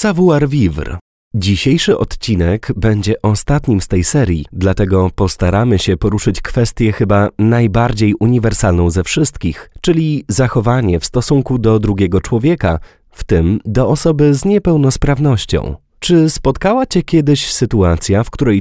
Savoir-vivre. Dzisiejszy odcinek będzie ostatnim z tej serii, dlatego postaramy się poruszyć kwestię chyba najbardziej uniwersalną ze wszystkich, czyli zachowanie w stosunku do drugiego człowieka, w tym do osoby z niepełnosprawnością. Czy spotkała Cię kiedyś sytuacja, w której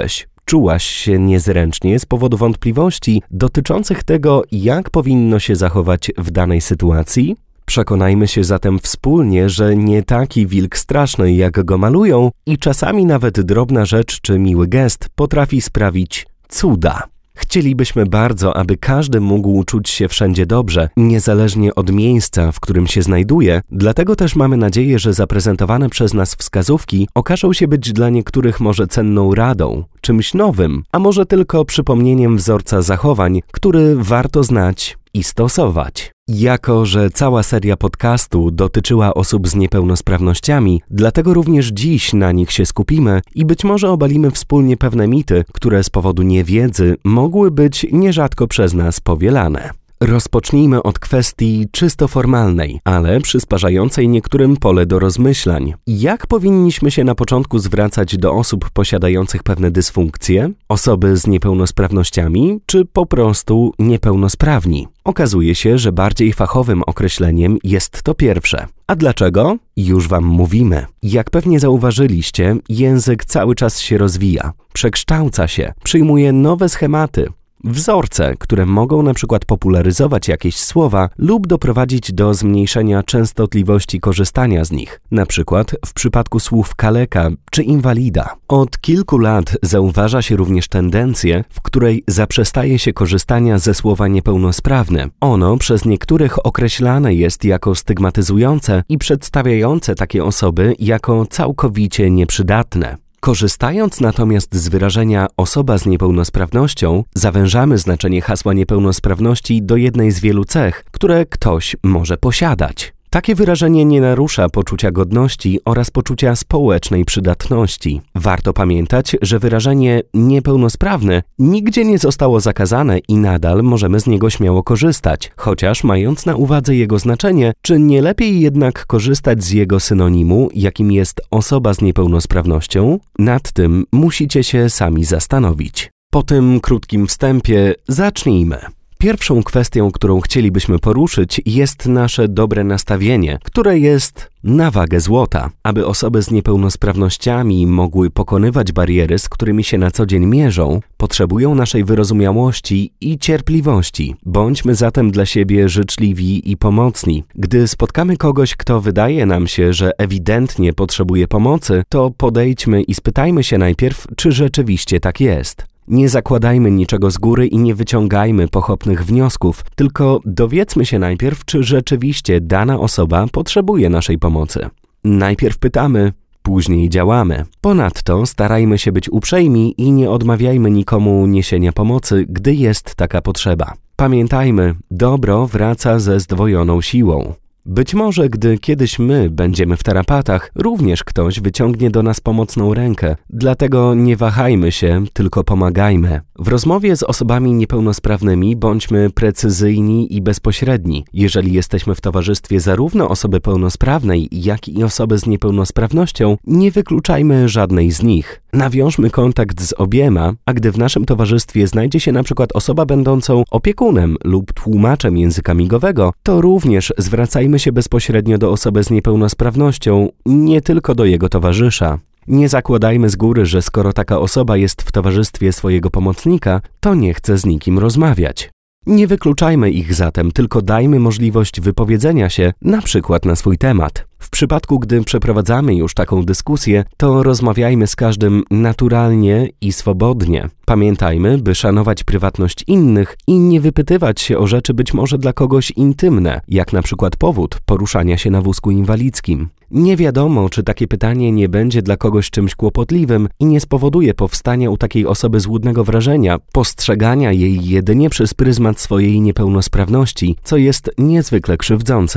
czułaś się niezręcznie z powodu wątpliwości dotyczących tego, jak powinno się zachować w danej sytuacji? Przekonajmy się zatem wspólnie, że nie taki wilk straszny, jak go malują, i czasami nawet drobna rzecz czy miły gest potrafi sprawić cuda. Chcielibyśmy bardzo, aby każdy mógł czuć się wszędzie dobrze, niezależnie od miejsca, w którym się znajduje, dlatego też mamy nadzieję, że zaprezentowane przez nas wskazówki okażą się być dla niektórych może cenną radą, czymś nowym, a może tylko przypomnieniem wzorca zachowań, który warto znać i stosować. Jako że cała seria podcastu dotyczyła osób z niepełnosprawnościami, dlatego również dziś na nich się skupimy i być może obalimy wspólnie pewne mity, które z powodu niewiedzy mogły być nierzadko przez nas powielane. Rozpocznijmy od kwestii czysto formalnej, ale przysparzającej niektórym pole do rozmyślań. Jak powinniśmy się na początku zwracać do osób posiadających pewne dysfunkcje, osoby z niepełnosprawnościami, czy po prostu niepełnosprawni? Okazuje się, że bardziej fachowym określeniem jest to pierwsze. A dlaczego? Już Wam mówimy. Jak pewnie zauważyliście, język cały czas się rozwija, przekształca się, przyjmuje nowe schematy, wzorce, które mogą na przykład popularyzować jakieś słowa lub doprowadzić do zmniejszenia częstotliwości korzystania z nich, na przykład w przypadku słów kaleka czy inwalida. Od kilku lat zauważa się również tendencję, w której zaprzestaje się korzystania ze słowa niepełnosprawny. Ono przez niektórych określane jest jako stygmatyzujące i przedstawiające takie osoby jako całkowicie nieprzydatne. Korzystając natomiast z wyrażenia osoba z niepełnosprawnością, zawężamy znaczenie hasła niepełnosprawności do jednej z wielu cech, które ktoś może posiadać. Takie wyrażenie nie narusza poczucia godności oraz poczucia społecznej przydatności. Warto pamiętać, że wyrażenie niepełnosprawny nigdzie nie zostało zakazane i nadal możemy z niego śmiało korzystać, chociaż mając na uwadze jego znaczenie, czy nie lepiej jednak korzystać z jego synonimu, jakim jest osoba z niepełnosprawnością? Nad tym musicie się sami zastanowić. Po tym krótkim wstępie zacznijmy. Pierwszą kwestią, którą chcielibyśmy poruszyć, jest nasze dobre nastawienie, które jest na wagę złota. Aby osoby z niepełnosprawnościami mogły pokonywać bariery, z którymi się na co dzień mierzą, potrzebują naszej wyrozumiałości i cierpliwości. Bądźmy zatem dla siebie życzliwi i pomocni. Gdy spotkamy kogoś, kto wydaje nam się, że ewidentnie potrzebuje pomocy, to podejdźmy i spytajmy się najpierw, czy rzeczywiście tak jest. Nie zakładajmy niczego z góry i nie wyciągajmy pochopnych wniosków, tylko dowiedzmy się najpierw, czy rzeczywiście dana osoba potrzebuje naszej pomocy. Najpierw pytamy, później działamy. Ponadto starajmy się być uprzejmi i nie odmawiajmy nikomu niesienia pomocy, gdy jest taka potrzeba. Pamiętajmy, dobro wraca ze zdwojoną siłą. Być może, gdy kiedyś my będziemy w tarapatach, również ktoś wyciągnie do nas pomocną rękę. Dlatego nie wahajmy się, tylko pomagajmy. W rozmowie z osobami niepełnosprawnymi bądźmy precyzyjni i bezpośredni. Jeżeli jesteśmy w towarzystwie zarówno osoby pełnosprawnej, jak i osoby z niepełnosprawnością, nie wykluczajmy żadnej z nich. Nawiążmy kontakt z obiema, a gdy w naszym towarzystwie znajdzie się na przykład osoba będącą opiekunem lub tłumaczem języka migowego, to również zwracajmy się bezpośrednio do osoby z niepełnosprawnością, nie tylko do jego towarzysza. Nie zakładajmy z góry, że skoro taka osoba jest w towarzystwie swojego pomocnika, to nie chce z nikim rozmawiać. Nie wykluczajmy ich zatem, tylko dajmy możliwość wypowiedzenia się, na przykład na swój temat. W przypadku, gdy przeprowadzamy już taką dyskusję, to rozmawiajmy z każdym naturalnie i swobodnie. Pamiętajmy, by szanować prywatność innych i nie wypytywać się o rzeczy być może dla kogoś intymne, jak na przykład powód poruszania się na wózku inwalidzkim. Nie wiadomo, czy takie pytanie nie będzie dla kogoś czymś kłopotliwym i nie spowoduje powstania u takiej osoby złudnego wrażenia, postrzegania jej jedynie przez pryzmat swojej niepełnosprawności, co jest niezwykle krzywdzące.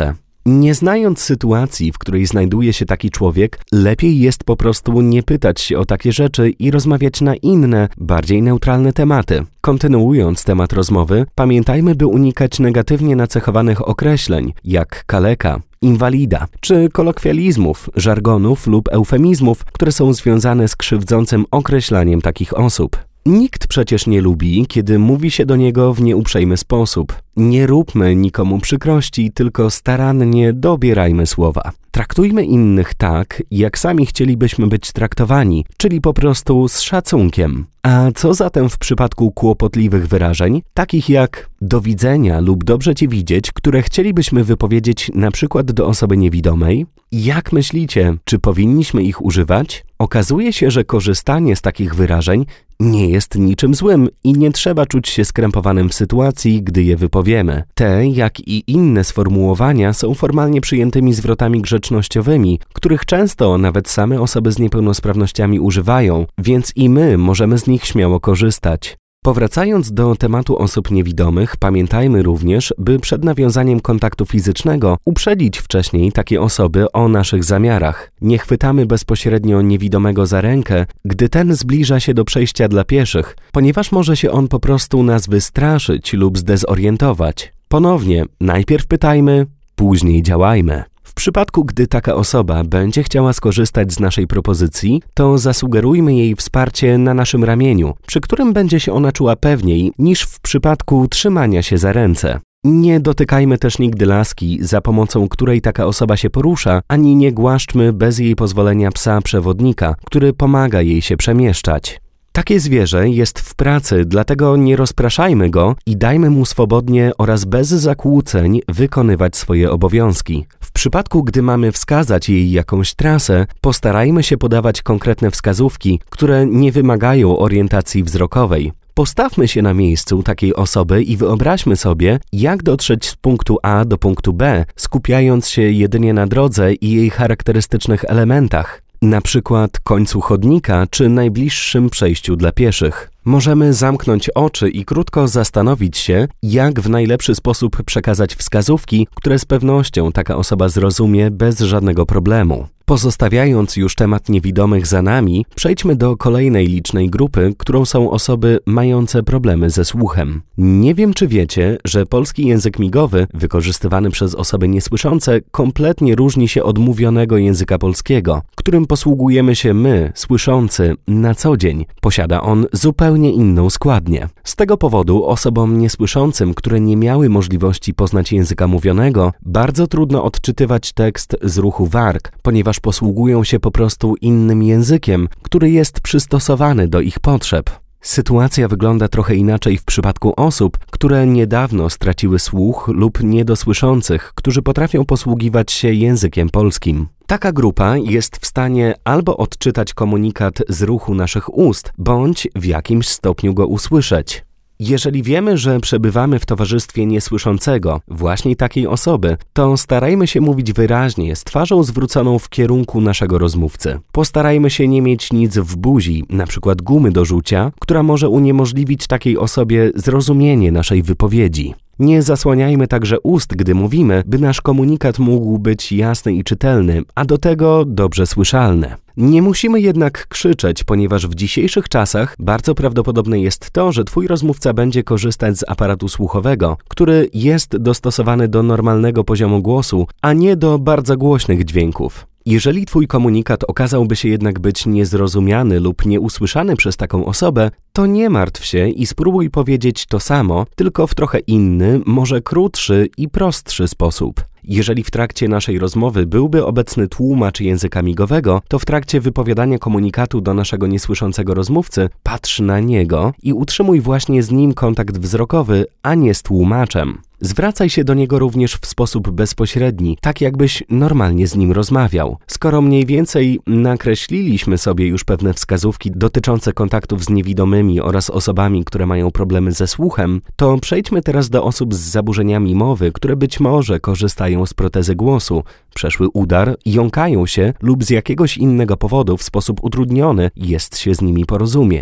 Nie znając sytuacji, w której znajduje się taki człowiek, lepiej jest po prostu nie pytać się o takie rzeczy i rozmawiać na inne, bardziej neutralne tematy. Kontynuując temat rozmowy, pamiętajmy, by unikać negatywnie nacechowanych określeń, jak kaleka, inwalida, czy kolokwializmów, żargonów lub eufemizmów, które są związane z krzywdzącym określaniem takich osób. Nikt przecież nie lubi, kiedy mówi się do niego w nieuprzejmy sposób. Nie róbmy nikomu przykrości, tylko starannie dobierajmy słowa. Traktujmy innych tak, jak sami chcielibyśmy być traktowani, czyli po prostu z szacunkiem. A co zatem w przypadku kłopotliwych wyrażeń, takich jak do widzenia lub dobrze Cię widzieć, które chcielibyśmy wypowiedzieć na przykład do osoby niewidomej? Jak myślicie, czy powinniśmy ich używać? Okazuje się, że korzystanie z takich wyrażeń nie jest niczym złym i nie trzeba czuć się skrępowanym w sytuacji, gdy je wypowiemy. Te, jak i inne sformułowania są formalnie przyjętymi zwrotami grzecznościowymi, których często nawet same osoby z niepełnosprawnościami używają, więc i my możemy z nich śmiało korzystać. Powracając do tematu osób niewidomych, pamiętajmy również, by przed nawiązaniem kontaktu fizycznego uprzedzić wcześniej takie osoby o naszych zamiarach. Nie chwytamy bezpośrednio niewidomego za rękę, gdy ten zbliża się do przejścia dla pieszych, ponieważ może się on po prostu nas wystraszyć lub zdezorientować. Ponownie, najpierw pytajmy, później działajmy. W przypadku, gdy taka osoba będzie chciała skorzystać z naszej propozycji, to zasugerujmy jej wsparcie na naszym ramieniu, przy którym będzie się ona czuła pewniej niż w przypadku trzymania się za ręce. Nie dotykajmy też nigdy laski, za pomocą której taka osoba się porusza, ani nie głaszczmy bez jej pozwolenia psa przewodnika, który pomaga jej się przemieszczać. Takie zwierzę jest w pracy, dlatego nie rozpraszajmy go i dajmy mu swobodnie oraz bez zakłóceń wykonywać swoje obowiązki. W przypadku, gdy mamy wskazać jej jakąś trasę, postarajmy się podawać konkretne wskazówki, które nie wymagają orientacji wzrokowej. Postawmy się na miejscu takiej osoby i wyobraźmy sobie, jak dotrzeć z punktu A do punktu B, skupiając się jedynie na drodze i jej charakterystycznych elementach. Na przykład końcu chodnika czy najbliższym przejściu dla pieszych. Możemy zamknąć oczy i krótko zastanowić się, jak w najlepszy sposób przekazać wskazówki, które z pewnością taka osoba zrozumie bez żadnego problemu. Pozostawiając już temat niewidomych za nami, przejdźmy do kolejnej licznej grupy, którą są osoby mające problemy ze słuchem. Nie wiem, czy wiecie, że polski język migowy, wykorzystywany przez osoby niesłyszące, kompletnie różni się od mówionego języka polskiego, którym posługujemy się my, słyszący, na co dzień. Posiada on zupełnie inną składnię. Z tego powodu osobom niesłyszącym, które nie miały możliwości poznać języka mówionego, bardzo trudno odczytywać tekst z ruchu warg, ponieważ posługują się po prostu innym językiem, który jest przystosowany do ich potrzeb. Sytuacja wygląda trochę inaczej w przypadku osób, które niedawno straciły słuch lub niedosłyszących, którzy potrafią posługiwać się językiem polskim. Taka grupa jest w stanie albo odczytać komunikat z ruchu naszych ust, bądź w jakimś stopniu go usłyszeć. Jeżeli wiemy, że przebywamy w towarzystwie niesłyszącego, właśnie takiej osoby, to starajmy się mówić wyraźnie, z twarzą zwróconą w kierunku naszego rozmówcy. Postarajmy się nie mieć nic w buzi, np. gumy do rzucia, która może uniemożliwić takiej osobie zrozumienie naszej wypowiedzi. Nie zasłaniajmy także ust, gdy mówimy, by nasz komunikat mógł być jasny i czytelny, a do tego dobrze słyszalny. Nie musimy jednak krzyczeć, ponieważ w dzisiejszych czasach bardzo prawdopodobne jest to, że Twój rozmówca będzie korzystać z aparatu słuchowego, który jest dostosowany do normalnego poziomu głosu, a nie do bardzo głośnych dźwięków. Jeżeli Twój komunikat okazałby się jednak być niezrozumiany lub nieusłyszany przez taką osobę, to nie martw się i spróbuj powiedzieć to samo, tylko w trochę inny, może krótszy i prostszy sposób. Jeżeli w trakcie naszej rozmowy byłby obecny tłumacz języka migowego, to w trakcie wypowiadania komunikatu do naszego niesłyszącego rozmówcy patrz na niego i utrzymuj właśnie z nim kontakt wzrokowy, a nie z tłumaczem. Zwracaj się do niego również w sposób bezpośredni, tak jakbyś normalnie z nim rozmawiał. Skoro mniej więcej nakreśliliśmy sobie już pewne wskazówki dotyczące kontaktów z niewidomymi oraz osobami, które mają problemy ze słuchem, to przejdźmy teraz do osób z zaburzeniami mowy, które być może korzystają z protezy głosu, przeszły udar, jąkają się lub z jakiegoś innego powodu w sposób utrudniony jest się z nimi porozumieć.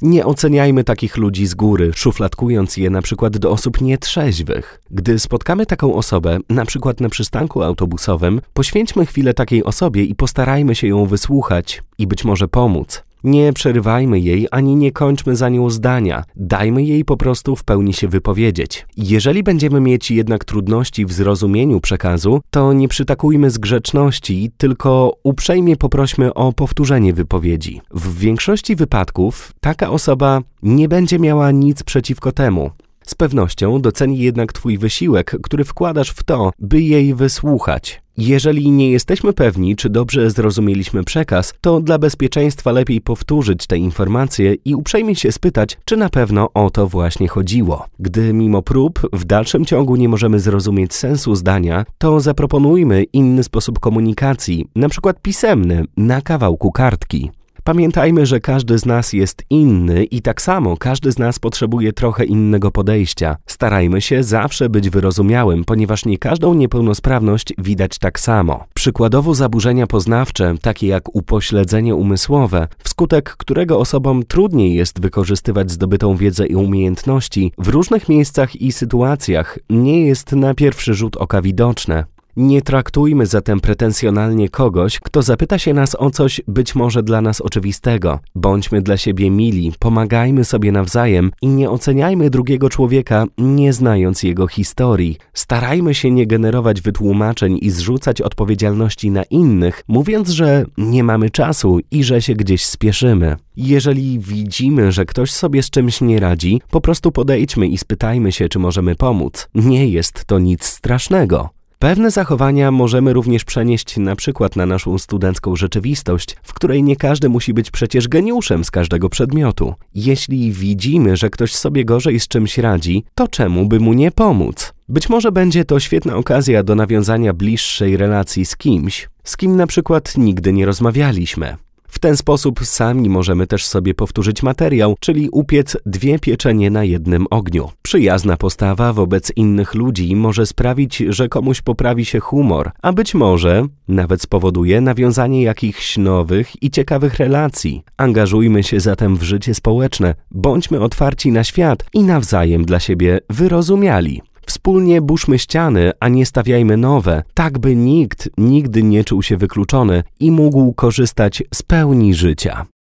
Nie oceniajmy takich ludzi z góry, szufladkując je na przykład do osób nietrzeźwych. Gdy spotkamy taką osobę, na przykład na przystanku autobusowym, poświęćmy chwilę takiej osobie i postarajmy się ją wysłuchać i być może pomóc. Nie przerywajmy jej, ani nie kończmy za nią zdania. Dajmy jej po prostu w pełni się wypowiedzieć. Jeżeli będziemy mieć jednak trudności w zrozumieniu przekazu, to nie przytakujmy z grzeczności, tylko uprzejmie poprośmy o powtórzenie wypowiedzi. W większości wypadków taka osoba nie będzie miała nic przeciwko temu. Z pewnością doceni jednak Twój wysiłek, który wkładasz w to, by jej wysłuchać. Jeżeli nie jesteśmy pewni, czy dobrze zrozumieliśmy przekaz, to dla bezpieczeństwa lepiej powtórzyć te informacje i uprzejmie się spytać, czy na pewno o to właśnie chodziło. Gdy mimo prób w dalszym ciągu nie możemy zrozumieć sensu zdania, to zaproponujmy inny sposób komunikacji, np. pisemny, na kawałku kartki. Pamiętajmy, że każdy z nas jest inny i tak samo każdy z nas potrzebuje trochę innego podejścia. Starajmy się zawsze być wyrozumiałym, ponieważ nie każdą niepełnosprawność widać tak samo. Przykładowo zaburzenia poznawcze, takie jak upośledzenie umysłowe, wskutek którego osobom trudniej jest wykorzystywać zdobytą wiedzę i umiejętności, w różnych miejscach i sytuacjach nie jest na pierwszy rzut oka widoczne. Nie traktujmy zatem pretensjonalnie kogoś, kto zapyta się nas o coś być może dla nas oczywistego. Bądźmy dla siebie mili, pomagajmy sobie nawzajem i nie oceniajmy drugiego człowieka, nie znając jego historii. Starajmy się nie generować wytłumaczeń i zrzucać odpowiedzialności na innych, mówiąc, że nie mamy czasu i że się gdzieś spieszymy. Jeżeli widzimy, że ktoś sobie z czymś nie radzi, po prostu podejdźmy i spytajmy się, czy możemy pomóc. Nie jest to nic strasznego. Pewne zachowania możemy również przenieść na przykład na naszą studencką rzeczywistość, w której nie każdy musi być przecież geniuszem z każdego przedmiotu. Jeśli widzimy, że ktoś sobie gorzej z czymś radzi, to czemu by mu nie pomóc? Być może będzie to świetna okazja do nawiązania bliższej relacji z kimś, z kim na przykład nigdy nie rozmawialiśmy. W ten sposób sami możemy też sobie powtórzyć materiał, czyli upiec 2 pieczenie na jednym ogniu. Przyjazna postawa wobec innych ludzi może sprawić, że komuś poprawi się humor, a być może nawet spowoduje nawiązanie jakichś nowych i ciekawych relacji. Angażujmy się zatem w życie społeczne, bądźmy otwarci na świat i nawzajem dla siebie wyrozumiali. Wspólnie burzmy ściany, a nie stawiajmy nowe, tak by nikt nigdy nie czuł się wykluczony i mógł korzystać z pełni życia.